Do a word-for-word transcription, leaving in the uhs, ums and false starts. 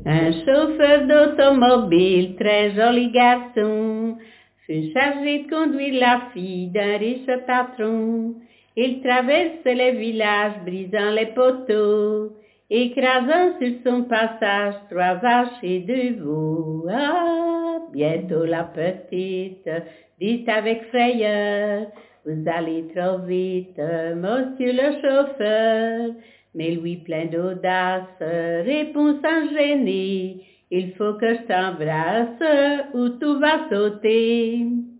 Un chauffeur d'automobile, très joli garçon, fut chargé de conduire la fille d'un riche patron. Il traverse les villages, brisant les poteaux, écrasant sur son passage trois vaches et deux veaux. Ah, bientôt la petite dit avec frayeur, vous allez trop vite, monsieur le chauffeur. Mais lui, plein d'audace, répond sans gêner, il faut que je t'embrasse ou tout va sauter.